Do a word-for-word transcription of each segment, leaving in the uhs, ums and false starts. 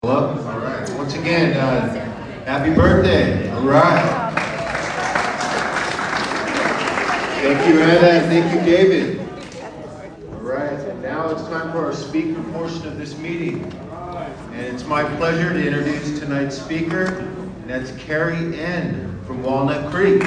All right. Once again, uh, happy birthday. All right. Thank you, Anna, and thank you, David. All right. And now it's time for our speaker portion of this meeting. And it's my pleasure to introduce tonight's speaker, and that's Carrie N. from Walnut Creek.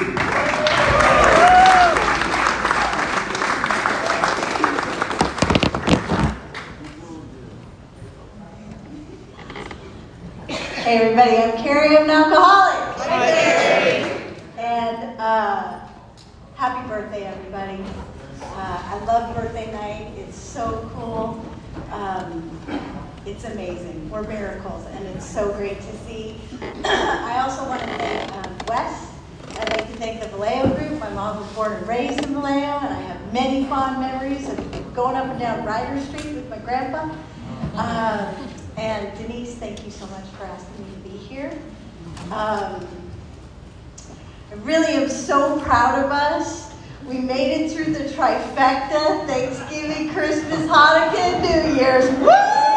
Hey everybody, I'm Carrie, I'm an alcoholic. Hi, Carrie. And uh, happy birthday, everybody. Uh, I love birthday night. It's so cool. Um, it's amazing. We're miracles, and it's so great to see. I also want to thank um, Wes. I'd like to thank the Vallejo group. My mom was born and raised in Vallejo, and I have many fond memories of going up and down Ryder Street with my grandpa. Uh, And Denise, thank you so much for asking me to be here. Um, I really am so proud of us. We made it through the trifecta, Thanksgiving, Christmas, Hanukkah, New Year's. Woo!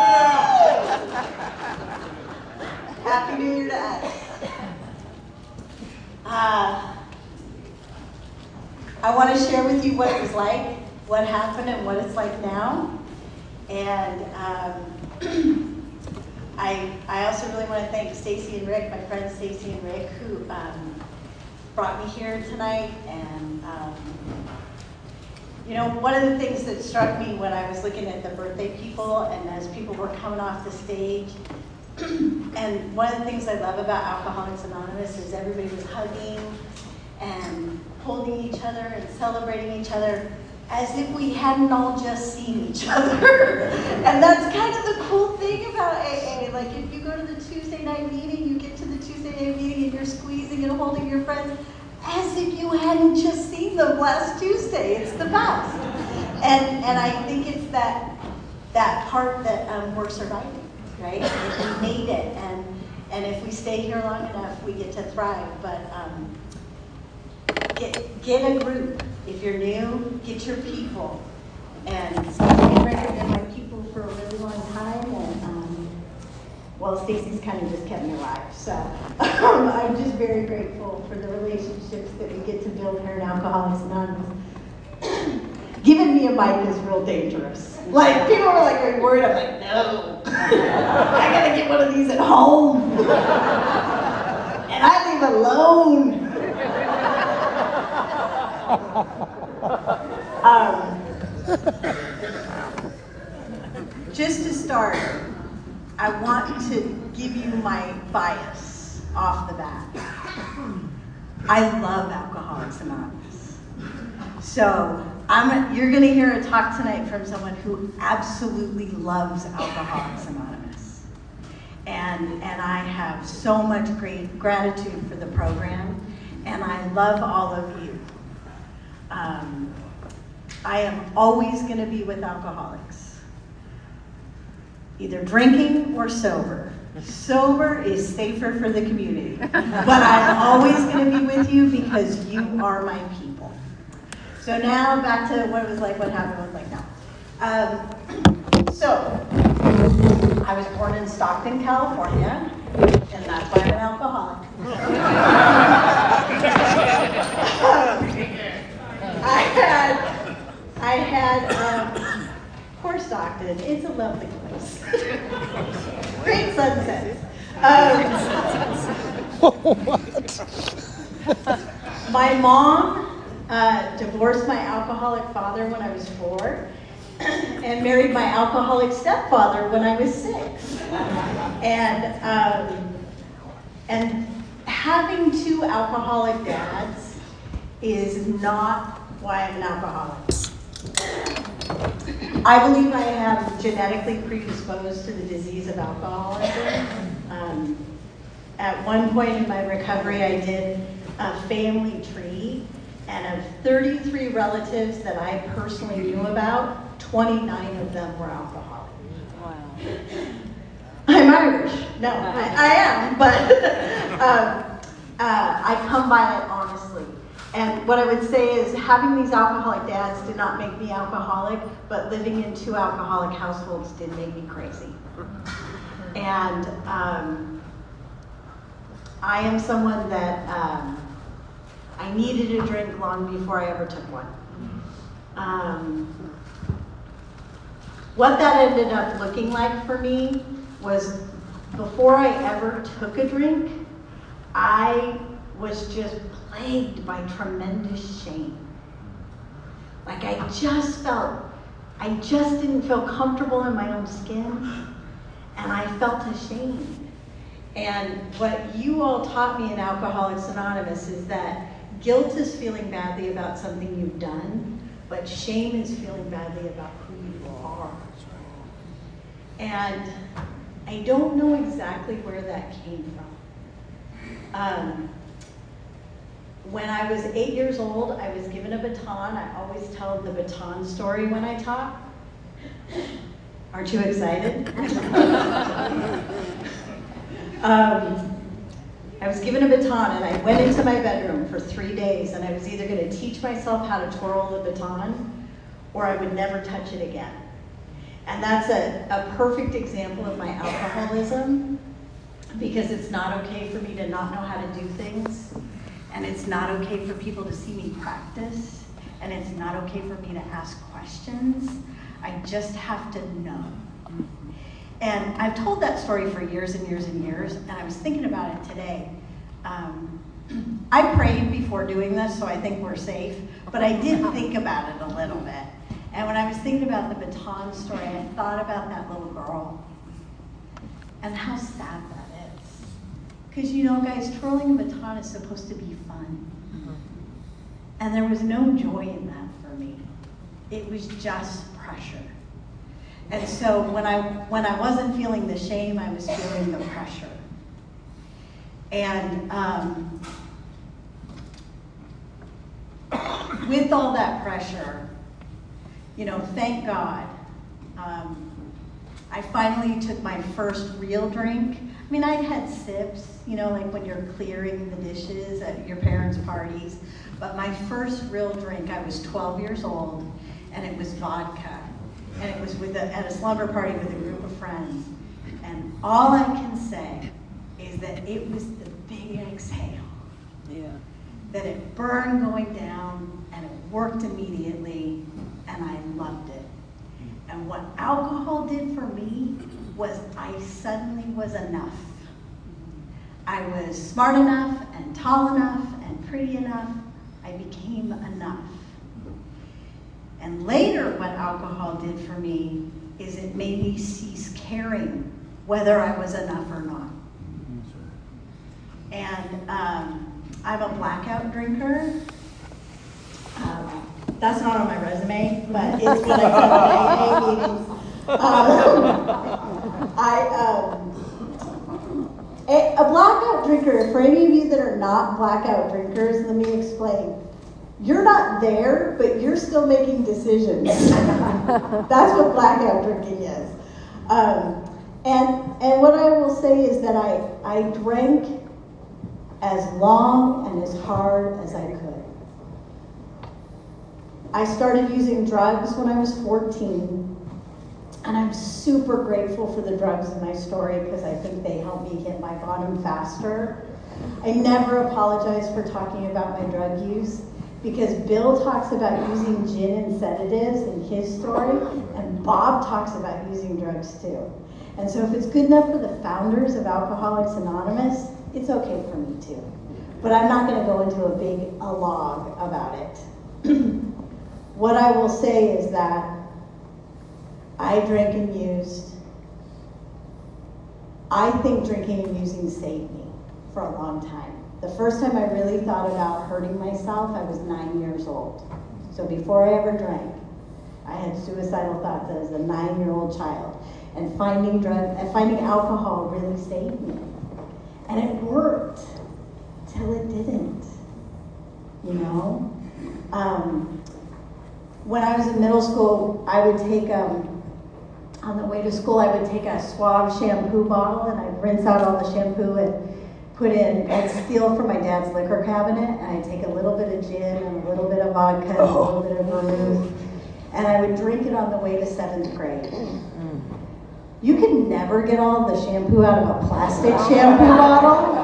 Happy New Year to us. Uh, I want to share with you what it was like, what happened, and what it's like now. And um, I, I also really want to thank Stacy and Rick, my friends Stacy and Rick, who um, brought me here tonight. And um, you know, one of the things that struck me when I was looking at the birthday people and as people were coming off the stage, and one of the things I love about Alcoholics Anonymous is everybody was hugging and holding each other and celebrating each other as if we hadn't all just seen each other. And that's kind of the cool thing about A A. Like if you go to the Tuesday night meeting, you get to the Tuesday night meeting and you're squeezing and holding your friends as if you hadn't just seen them last Tuesday. It's the best. And and I think it's that that part that um, we're surviving, right? We made it, and and if we stay here long enough, we get to thrive. But um, get get a group. If you're new, get your people. And I've been my people for a really long time, and um, well, Stacy's kind of just kept me alive. So um, I'm just very grateful for the relationships that we get to build here in Alcoholics Anonymous. Giving me a mic is real dangerous. Like, people are like, are you worried? I'm like, no. I gotta get one of these at home. And I leave alone. Um, just to start, I want to give you my bias off the bat. I love Alcoholics Anonymous. So I'm, you're going to hear a talk tonight from someone who absolutely loves Alcoholics Anonymous. And, and I have so much great gratitude for the program, and I love all of you. Um, I am always going to be with alcoholics, either drinking or sober. Sober is safer for the community, but I'm always going to be with you because you are my people. So now back to what it was like, what happened was like now. Um, so I was born in Stockton, California, and that's why I'm an alcoholic. I had, I had, um, poor Stockton. It's a lovely place. Great sunsets. Um, what? My mom uh, divorced my alcoholic father when I was four, and married my alcoholic stepfather when I was six. And um, and having two alcoholic dads is not why I'm an alcoholic. I believe I am genetically predisposed to the disease of alcoholism. Um, at one point in my recovery, I did a family tree, and of thirty-three relatives that I personally knew about, twenty-nine of them were alcoholics. Wow. I'm Irish. No, I, I am, but um, uh, I come by it honestly. And what I would say is having these alcoholic dads did not make me alcoholic, but living in two alcoholic households did make me crazy. And um, I am someone that um, I needed a drink long before I ever took one. Um, what that ended up looking like for me was before I ever took a drink, I was just plagued by tremendous shame. Like I just felt, I just didn't feel comfortable in my own skin, and I felt ashamed. And what you all taught me in Alcoholics Anonymous is that guilt is feeling badly about something you've done, but shame is feeling badly about who you are. And I don't know exactly where that came from. Um, when I was eight years old, I was given a baton. I always tell the baton story when I talk. Aren't you excited? um, I was given a baton and I went into my bedroom for three days and I was either going to teach myself how to twirl the baton or I would never touch it again. And that's a, a perfect example of my alcoholism, because it's not okay for me to not know how to do things, and it's not okay for people to see me practice, and it's not okay for me to ask questions. I just have to know. And I've told that story for years and years and years, and I was thinking about it today. Um, I prayed before doing this, so I think we're safe, but I did think about it a little bit. And when I was thinking about the baton story, I thought about that little girl and how sad that is. Because, you know, guys, twirling a baton is supposed to be fun. And there was no joy in that for me. It was just pressure. And so when I, when I wasn't feeling the shame, I was feeling the pressure. And um, with all that pressure, you know, thank God, um, I finally took my first real drink. I mean, I'd had sips, you know, like when you're clearing the dishes at your parents' parties. But my first real drink, I was twelve years old, and it was vodka. And it was with a, at a slumber party with a group of friends. And all I can say is that it was the big exhale. Yeah. That it burned going down, and it worked immediately, and I loved it. And what alcohol did for me was I suddenly was enough. I was smart enough and tall enough and pretty enough. I became enough. And later what alcohol did for me is it made me cease caring whether I was enough or not. And um, I'm a blackout drinker. Um, That's not on my resume, but it's what I said at A A meetings. Um, I, um, a, a blackout drinker, for any of you that are not blackout drinkers, let me explain. You're not there, but you're still making decisions. That's what blackout drinking is. Um, and, and what I will say is that I, I drank as long and as hard as I could. I started using drugs when I was fourteen, and I'm super grateful for the drugs in my story because I think they helped me hit my bottom faster. I never apologize for talking about my drug use because Bill talks about using gin and sedatives in his story, and Bob talks about using drugs too. And so if it's good enough for the founders of Alcoholics Anonymous, it's okay for me too. But I'm not going to go into a big a log about it. What I will say is that I drank and used. I think drinking and using saved me for a long time. The first time I really thought about hurting myself, I was nine years old. So before I ever drank, I had suicidal thoughts as a nine-year-old child. And finding drug, and finding alcohol really saved me. And it worked till it didn't, you know? Um, when I was in middle school, I would take, um, on the way to school, I would take a Suave shampoo bottle and I'd rinse out all the shampoo and put in, I'd steal from my dad's liquor cabinet, and I'd take a little bit of gin and a little bit of vodka and a little bit of vermouth, and I would drink it on the way to seventh grade. You can never get all the shampoo out of a plastic shampoo bottle.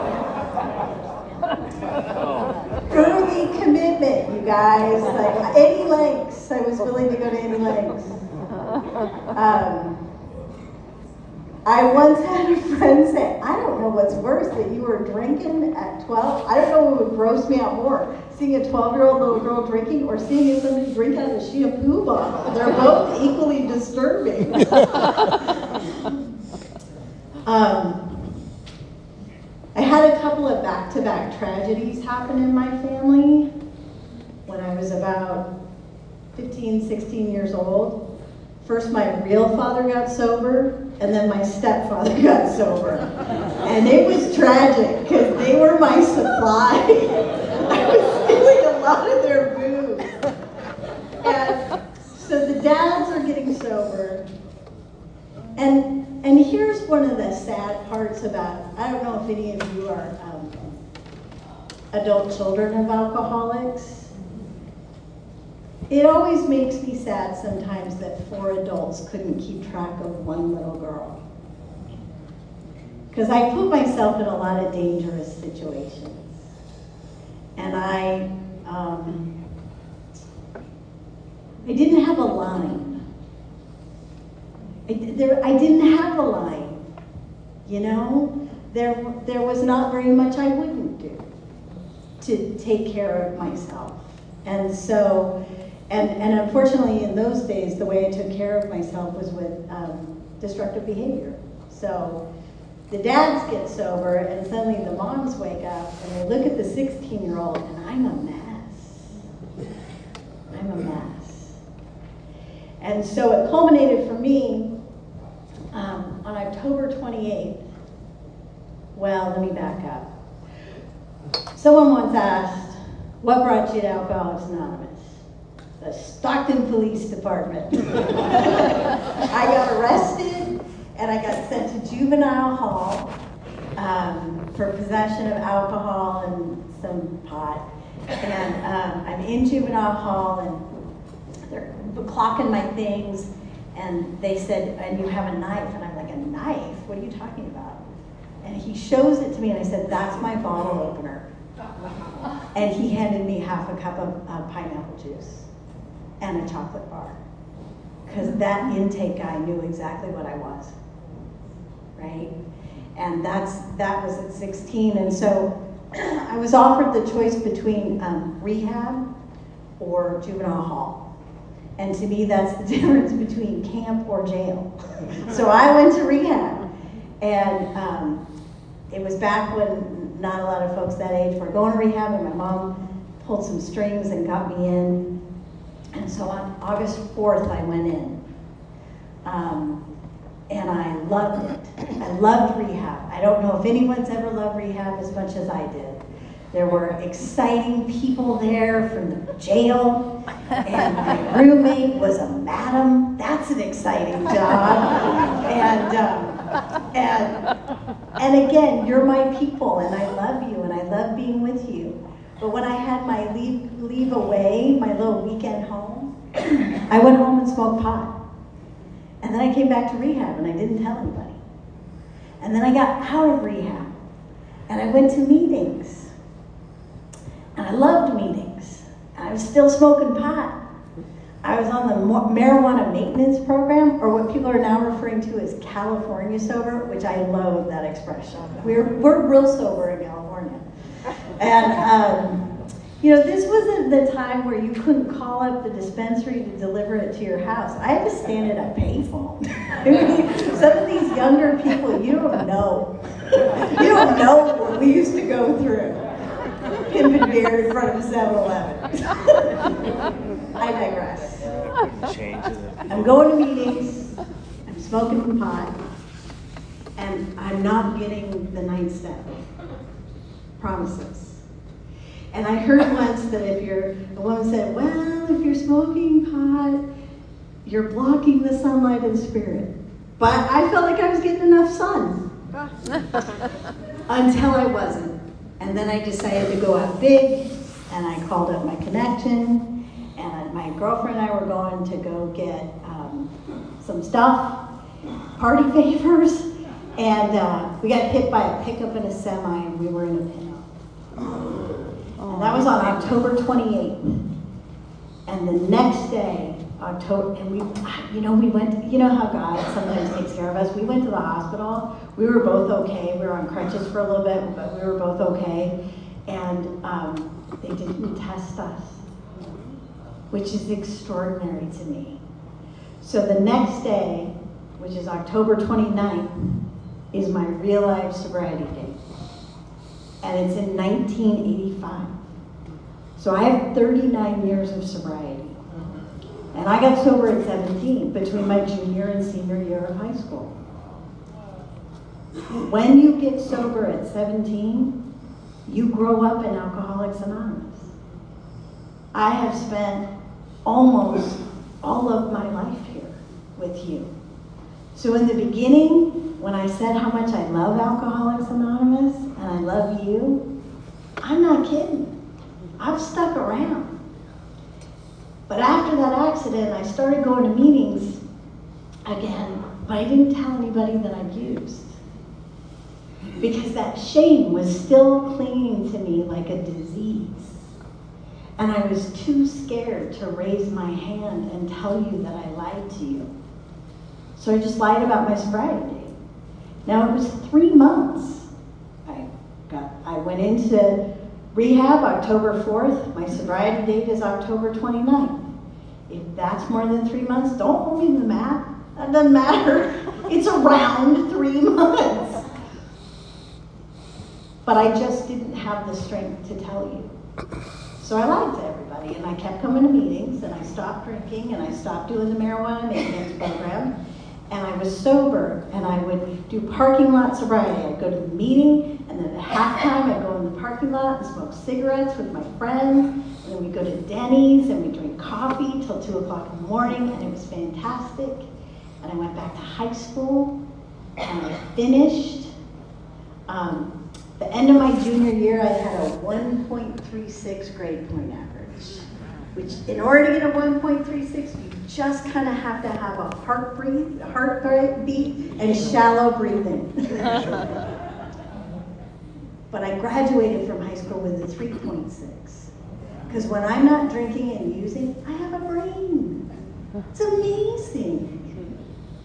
Early commitment, you guys. Like any lengths. I was willing to go to any lengths. Um, I once had a friend say, I don't know what's worse, that you were drinking at twelve. I don't know what would gross me out more, seeing a twelve-year-old little girl drinking or seeing somebody drink out of a shampoo bottle. They're both equally disturbing. um, I had a couple of back-to-back tragedies happen in my family when I was about fifteen, sixteen years old. First, my real father got sober, and then my stepfather got sober. And it was tragic, because they were my supply. I was stealing a lot of their booze. And so the dads are getting sober. And, and here's one of the sad parts about, I don't know if any of you are um, adult children of alcoholics. It always makes me sad sometimes that four adults couldn't keep track of one little girl. Because I put myself in a lot of dangerous situations. And I, um, I didn't have a line. I, there, I didn't have a line, you know? There, there was not very much I wouldn't do to take care of myself. And so, And, and unfortunately, in those days, the way I took care of myself was with um, destructive behavior. So the dads get sober, and suddenly the moms wake up, and they look at the sixteen-year-old, and I'm a mess. I'm a mess. And so it culminated for me um, on October twenty-eighth. Well, let me back up. Someone once asked, what brought you to Alcoholics Anonymous? The Stockton Police Department. I got arrested and I got sent to juvenile hall um, for possession of alcohol and some pot. And um, I'm in juvenile hall and they're clocking my things and they said, and you have a knife. And I'm like, a knife? What are you talking about? And he shows it to me and I said, that's my bottle opener. And he handed me half a cup of uh, pineapple juice and a chocolate bar. Because that intake guy knew exactly what I was, right? And that's that was at sixteen, and so I was offered the choice between um, rehab or juvenile hall. And to me, that's the difference between camp or jail. So I went to rehab, and um, it was back when not a lot of folks that age were going to rehab, and my mom pulled some strings and got me in. And so on August fourth, I went in. Um, and I loved it. I loved rehab. I don't know if anyone's ever loved rehab as much as I did. There were exciting people there from the jail, and my roommate was a madam. That's an exciting job. And, um, and, and again, you're my people, and I love you, and I love being with you. But when I had my leave, leave away, my little weekend home, I went home and smoked pot. And then I came back to rehab and I didn't tell anybody. And then I got out of rehab and I went to meetings. And I loved meetings. And I was still smoking pot. I was on the marijuana maintenance program, or what people are now referring to as California sober, which I love that expression. We're, we're real sober in California. And, um, you know, this wasn't the time where you couldn't call up the dispensary to deliver it to your house. I had to stand at a payphone. Some of these younger people, you don't know. You don't know what we used to go through. Pimping beer in front of seven eleven. I digress. I'm going to meetings. I'm smoking pot. And I'm not getting the ninth step. Promises. And I heard once that if you're, a woman said, well, if you're smoking pot, you're blocking the sunlight and spirit. But I felt like I was getting enough sun. Until I wasn't. And then I decided to go out big, and I called up my connection, and my girlfriend and I were going to go get um, some stuff, party favors, and uh, we got hit by a pickup and a semi, and we were in a pin. And that was on October twenty-eighth. And the next day, October, and we, you know, we went, you know how God sometimes takes care of us. We went to the hospital. We were both okay. We were on crutches for a little bit, but we were both okay. And um, they didn't test us, which is extraordinary to me. So the next day, which is October twenty-ninth, is my real life sobriety date. And it's in nineteen eighty-five. So I have thirty-nine years of sobriety. And I got sober at seventeen, between my junior and senior year of high school. When you get sober at seventeen, you grow up in Alcoholics Anonymous. I have spent almost all of my life here with you. So in the beginning, when I said how much I love Alcoholics Anonymous and I love you, I'm not kidding. I've stuck around. But after that accident, I started going to meetings again, but I didn't tell anybody that I'd used. Because that shame was still clinging to me like a disease. And I was too scared to raise my hand and tell you that I lied to you. So I just lied about my sobriety date. Now it was three months. I got, I went into rehab October fourth. My sobriety date is October twenty-ninth. If that's more than three months, don't hold me to the math. That doesn't matter. It's around three months. But I just didn't have the strength to tell you. So I lied to everybody, and I kept coming to meetings, and I stopped drinking, and I stopped doing the marijuana maintenance program, and I was sober, and I would do parking lot sobriety. I'd go to the meeting, and then at halftime, I'd go in the parking lot and smoke cigarettes with my friends, and then we'd go to Denny's, and we'd drink coffee till two o'clock in the morning, and it was fantastic. And I went back to high school, and I finished. Um, the end of my junior year, I had a one point three six grade point average, which in order to get a one point three six, you just kind of have to have a heart breathe, heart beat and shallow breathing. But I graduated from high school with a three point six. Because when I'm not drinking and using, I have a brain. It's amazing.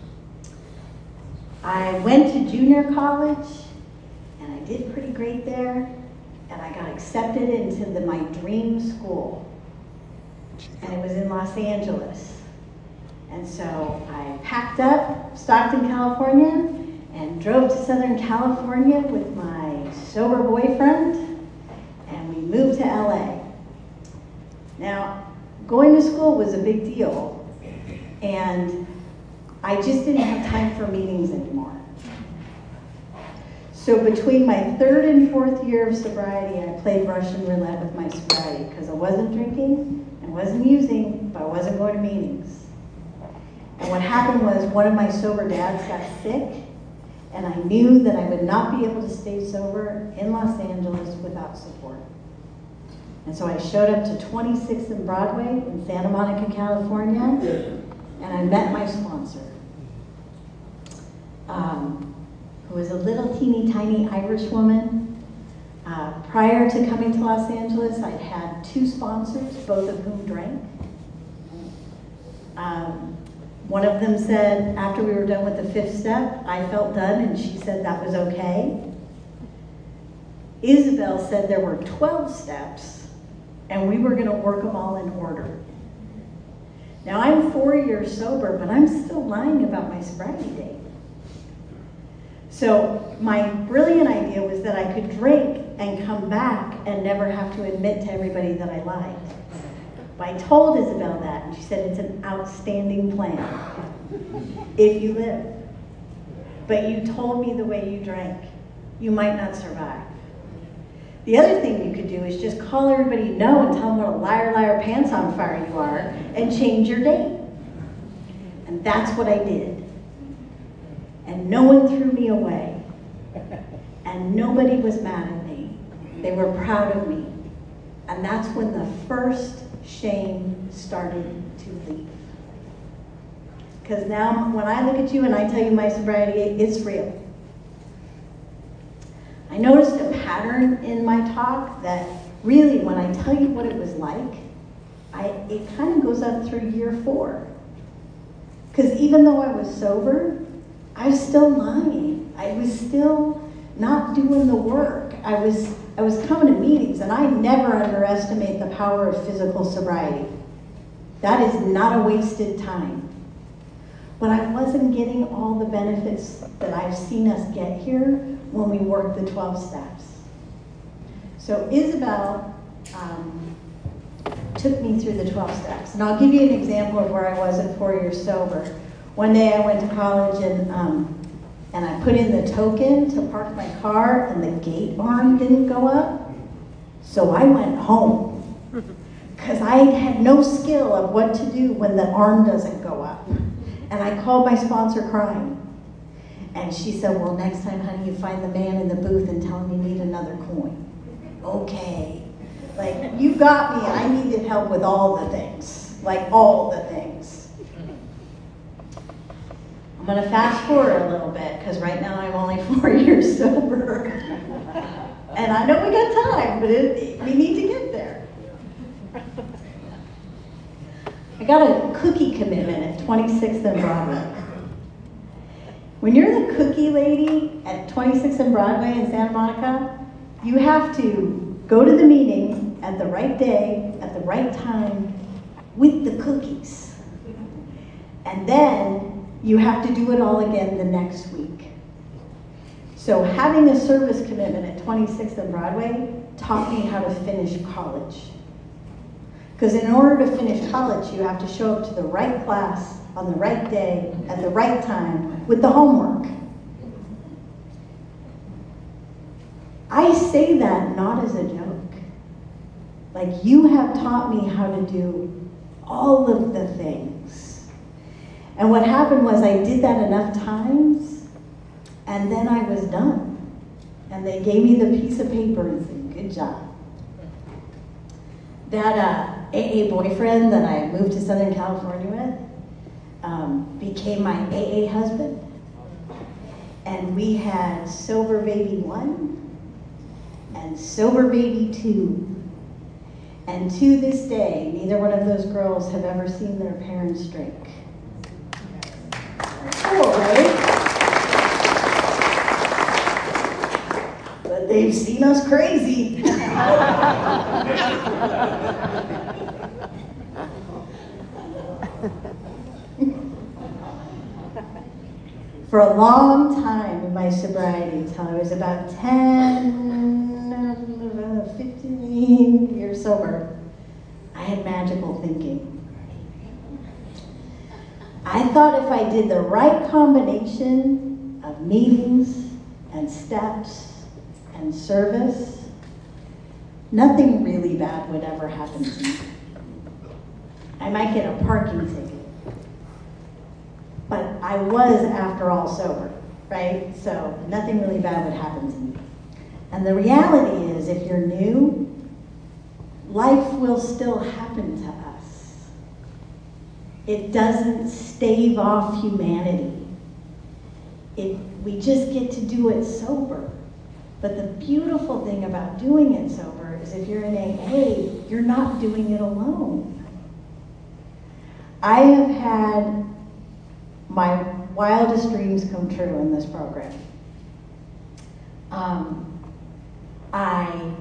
I went to junior college, and I did pretty great there, and I got accepted into the, my dream school, and it was in Los Angeles. And so I packed up Stockton, California, and drove to Southern California with my sober boyfriend, and we moved to L A. Now, going to school was a big deal, and I just didn't have time for meetings anymore. So between my third and fourth year of sobriety, I played Russian roulette with my sobriety because I wasn't drinking, I wasn't using, but I wasn't going to meetings. And what happened was one of my sober dads got sick, and I knew that I would not be able to stay sober in Los Angeles without support. And so I showed up to twenty-sixth and Broadway in Santa Monica, California, and I met my sponsor, um, who was a little teeny tiny Irish woman. Uh, prior to coming to Los Angeles, I'd had two sponsors, both of whom drank. Um, one of them said, after we were done with the fifth step, I felt done, and she said that was okay. Isabel said there were twelve steps, and we were going to work them all in order. Now, I'm four years sober, but I'm still lying about my sobriety date. So my brilliant idea was that I could drink and come back and never have to admit to everybody that I lied. But I told Isabel that, and she said it's an outstanding plan if you live. But you told me the way you drank, you might not survive. The other thing you could do is just call everybody you know and tell them what a liar, liar, pants on fire you are, and change your date. And that's what I did. And no one threw me away. And nobody was mad at me. They were proud of me. And that's when the first shame started to leave. Because now when I look at you and I tell you my sobriety, it's real. I noticed a pattern in my talk that really when I tell you what it was like, I, it kind of goes up through year four. Because even though I was sober, I was still lying. I was still not doing the work. I was, I was coming to meetings, and I never underestimate the power of physical sobriety. That is not a wasted time. But I wasn't getting all the benefits that I've seen us get here when we work the twelve steps. So Isabel um, took me through the twelve steps. And I'll give you an example of where I was at four years sober. One day I went to college and, um, and I put in the token to park my car, and the gate arm didn't go up. So I went home because I had no skill of what to do when the arm doesn't go up. And I called my sponsor crying. And she said, well, next time, honey, you find the man in the booth and tell him you need another coin. Okay. Like, you got me. I needed help with all the things. Like, all the things. I'm going to fast forward a little bit, because right now I'm only four years sober. And I know we got time, but it, we need to get there. I got a cookie commitment at twenty-sixth and Broadway. When you're the cookie lady at twenty-sixth and Broadway in Santa Monica, you have to go to the meeting at the right day, at the right time, with the cookies. And then you have to do it all again the next week. So having a service commitment at twenty-sixth and Broadway taught me how to finish college. Because in order to finish college, you have to show up to the right class on the right day at the right time with the homework. I say that not as a joke. Like, you have taught me how to do all of the things. And what happened was I did that enough times, and then I was done. And they gave me the piece of paper and said, good job. That uh, A A boyfriend that I moved to Southern California with um, became my A A husband. And we had sober baby one and sober baby two. And to this day, neither one of those girls have ever seen their parents drink. Cool, right? But they've seen us crazy. For a long time in my sobriety, until I was about ten, fifteen years sober, I had magical thinking. I thought if I did the right combination of meetings and steps and service, nothing really bad would ever happen to me. I might get a parking ticket. But I was, after all, sober, right? So nothing really bad would happen to me. And the reality is, if you're new, life will still happen to us. It doesn't stave off humanity. It, we just get to do it sober. But the beautiful thing about doing it sober is if you're in A A, you're not doing it alone. I have had my wildest dreams come true in this program. Um, I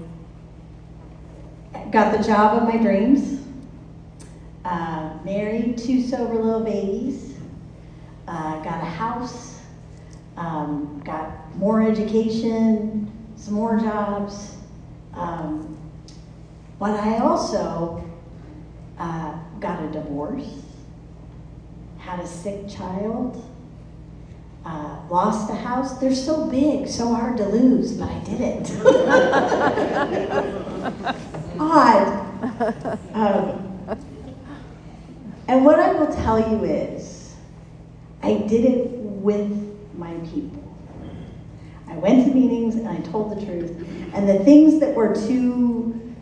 got the job of my dreams, uh, married two sober little babies, uh, got a house, um, got more education, some more jobs, um, but I also uh, got a divorce, had a sick child, uh, lost a house. They're so big, so hard to lose, but I did it. Odd. Um, and what I will tell you is, I did it with my people. I went to meetings and I told the truth. And the things that were too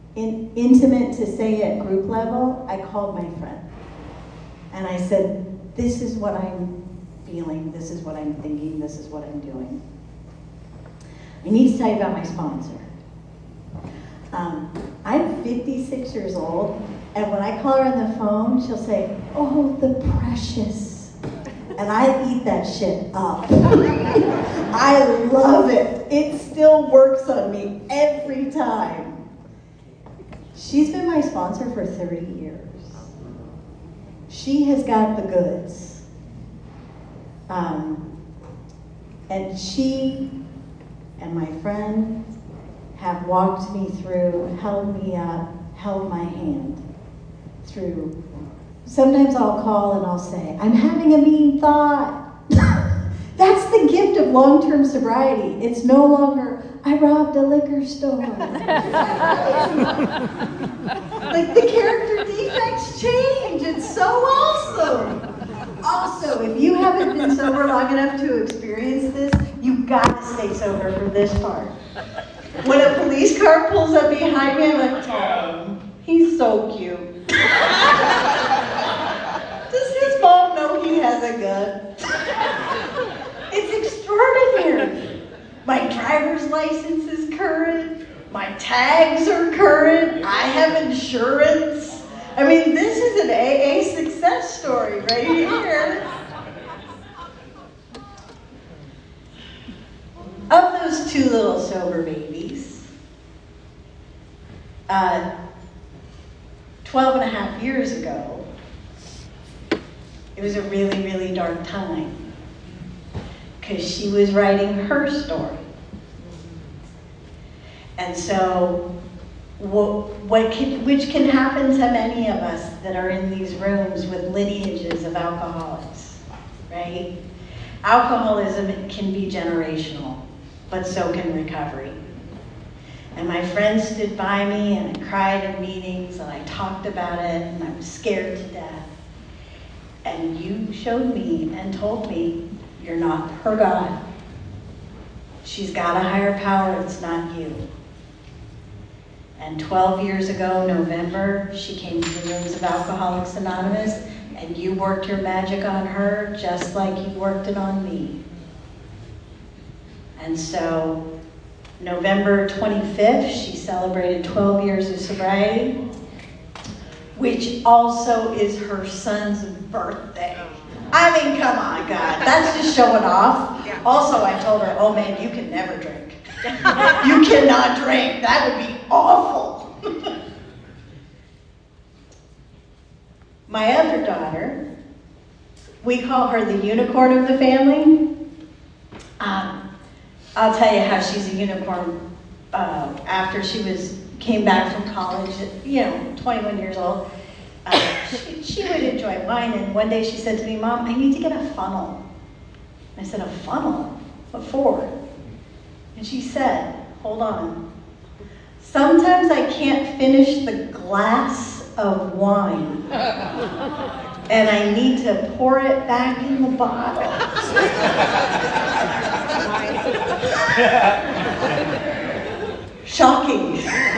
in, intimate to say at group level, I called my friend. And I said, this is what I'm feeling, this is what I'm thinking, this is what I'm doing. I need to tell you about my sponsor. Um, I'm fifty-six years old, and when I call her on the phone, she'll say, "Oh, the precious." And I eat that shit up. I love it. It still works on me every time. She's been my sponsor for thirty years. She has got the goods. Um, and she and my friend have walked me through, held me up, held my hand through. Sometimes I'll call and I'll say, "I'm having a mean thought." That's the gift of long-term sobriety. It's no longer, "I robbed a liquor store." Like the character defects change. It's so awesome. Also, if you haven't been sober long enough to experience this, you've got to stay sober for this part. When a police car pulls up behind me, I'm like, "Oh, he's so cute." Does his mom know he has a gun? It's extraordinary. My driver's license is current. My tags are current. I have insurance. I mean, this is an A A success story right here. Of those two little sober babies, uh, twelve and a half years ago, it was a really, really dark time because she was writing her story. And so, what, what can, which can happen to many of us that are in these rooms with lineages of alcoholics, right? Alcoholism can be generational, but so can recovery. And my friends stood by me, and I cried in meetings, and I talked about it, and I was scared to death. And you showed me and told me, "You're not her God. She's got a higher power, it's not you." And twelve years ago, November, she came to the rooms of Alcoholics Anonymous, and you worked your magic on her just like you worked it on me. And so, November twenty-fifth, she celebrated twelve years of sobriety, which also is her son's birthday. I mean, come on, God, that's just showing off. Yeah. Also, I told her, "Oh man, you can never drink. You cannot drink. That would be awful." My other daughter, we call her the unicorn of the family. Um, I'll tell you how she's a unicorn. Uh, after she was came back from college, you know, twenty-one years old, uh, she, she would enjoy wine. And one day she said to me, "Mom, I need to get a funnel." I said, "A funnel? What for?" And she said, "Hold on. Sometimes I can't finish the glass of wine, and I need to pour it back in the bottle." Shocking.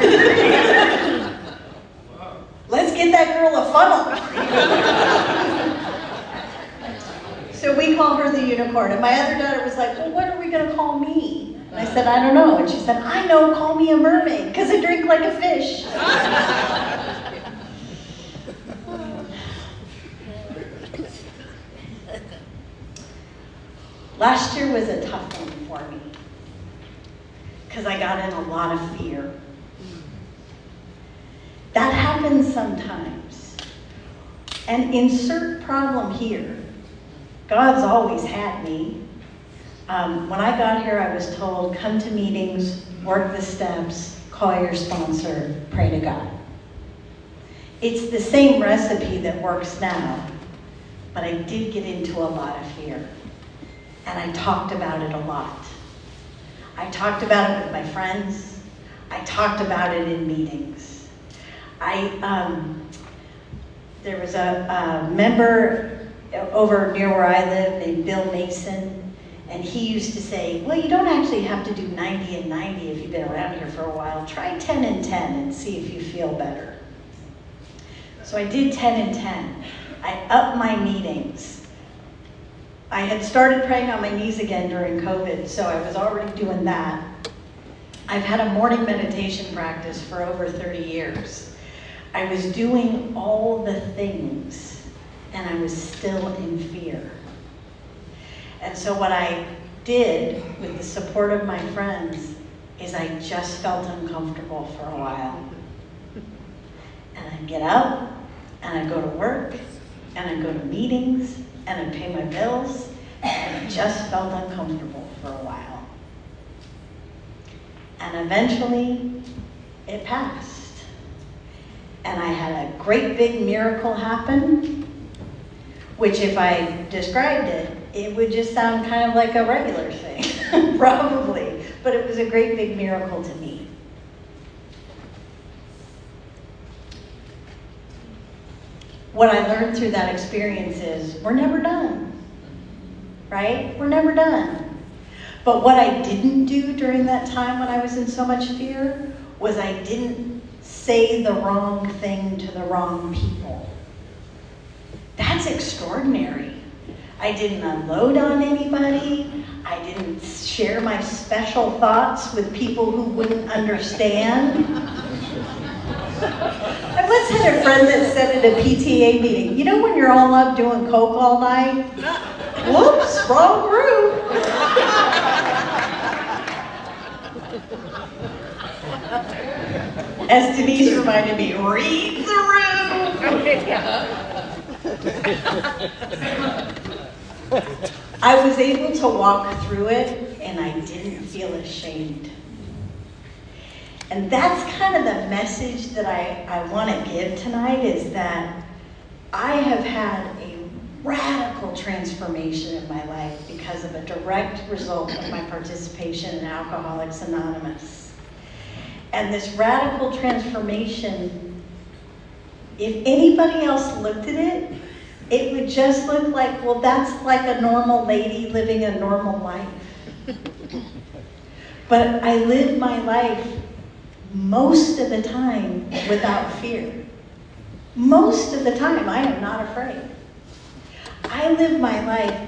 Let's get that girl a funnel. So we call her the unicorn. And my other daughter was like, "Well, what are we going to call me?" And I said, "I don't know." And she said, "I know, call me a mermaid, because I drink like a fish." Last year was a tough one for me, because I got in a lot of fear. That happens sometimes. And insert problem here. God's always had me. Um, when I got here, I was told, come to meetings, work the steps, call your sponsor, pray to God. It's the same recipe that works now, but I did get into a lot of fear. And I talked about it a lot. I talked about it with my friends. I talked about it in meetings. I, um, there was a, a member over near where I live named Bill Mason, and he used to say, well, you don't actually have to do ninety and ninety if you've been around here for a while. Try ten and ten and see if you feel better. So I did ten and ten. I upped my meetings. I had started praying on my knees again during COVID, so I was already doing that. I've had a morning meditation practice for over thirty years. I was doing all the things, and I was still in fear. And so what I did with the support of my friends is I just felt uncomfortable for a while. And I'd get up, and I'd go to work, and I'd go to meetings, and I'd pay my bills, and I just felt uncomfortable for a while. And eventually, it passed. And I had a great big miracle happen, which if I described it, it would just sound kind of like a regular thing, probably. But it was a great big miracle to me. What I learned through that experience is we're never done, right? We're never done. But what I didn't do during that time when I was in so much fear was I didn't say the wrong thing to the wrong people. That's extraordinary. I didn't unload on anybody. I didn't share my special thoughts with people who wouldn't understand. I once had a friend that said at a P T A meeting, you know when you're all up doing coke all night? Whoops, wrong group. As Denise reminded me, read the room. I was able to walk through it and I didn't feel ashamed. And that's kind of the message that I, I want to give tonight is that I have had a radical transformation in my life because of a direct result of my participation in Alcoholics Anonymous. And this radical transformation, if anybody else looked at it, it would just look like, well, that's like a normal lady living a normal life. But I live my life most of the time without fear. Most of the time, I am not afraid. I live my life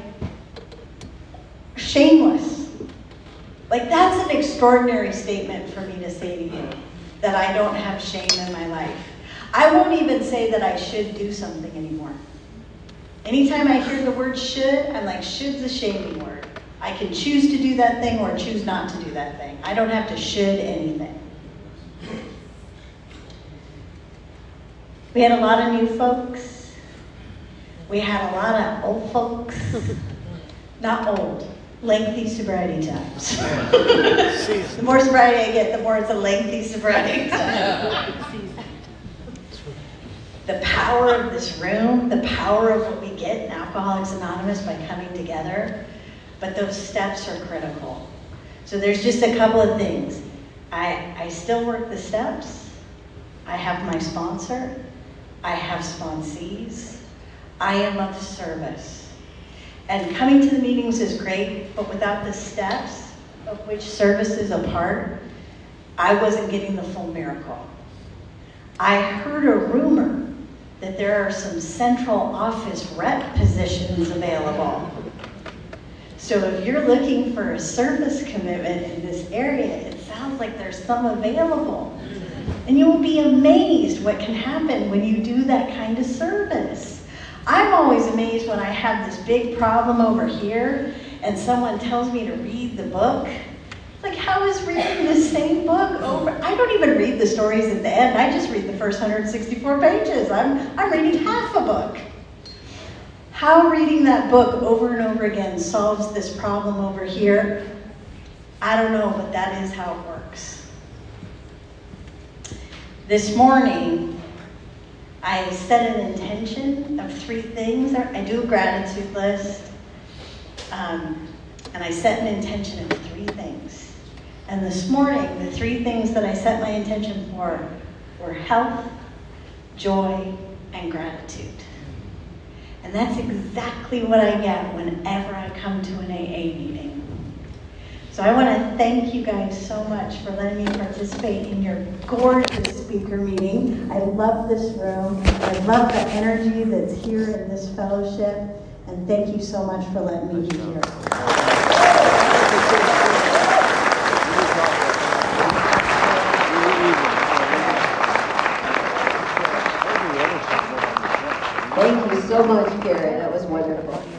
shameless. Like, that's an extraordinary statement for me to say to you, that I don't have shame in my life. I won't even say that I should do something anymore. Anytime I hear the word should, I'm like, should's a shaming word. I can choose to do that thing or choose not to do that thing. I don't have to should anything. We had a lot of new folks. We had a lot of old folks. Not old, lengthy sobriety times. The more sobriety I get, the more it's a lengthy sobriety time. The power of this room, the power of what we get in Alcoholics Anonymous by coming together, but those steps are critical. So there's just a couple of things. I, I still work the steps. I have my sponsor. I have sponsees. I am of service. And coming to the meetings is great, but without the steps, of which service is a part, I wasn't getting the full miracle. I heard a rumor that there are some central office rep positions available. So if you're looking for a service commitment in this area, it sounds like there's some available. And you will be amazed what can happen when you do that kind of service. I'm always amazed when I have this big problem over here and someone tells me to read the book. Like, how is reading the same book over? I don't even read the stories at the end. I just read the first one hundred sixty-four pages. I'm, I'm reading half a book. How reading that book over and over again solves this problem over here, I don't know, but that is how it works. This morning, I set an intention of three things. I do a gratitude list, um, and I set an intention of three things. And this morning, the three things that I set my intention for were health, joy, and gratitude. And that's exactly what I get whenever I come to an A A meeting. So I want to thank you guys so much for letting me participate in your gorgeous speaker meeting. I love this room. I love the energy that's here in this fellowship. And And thank you so much for letting me be here. Thank you so much, Karen. That was wonderful.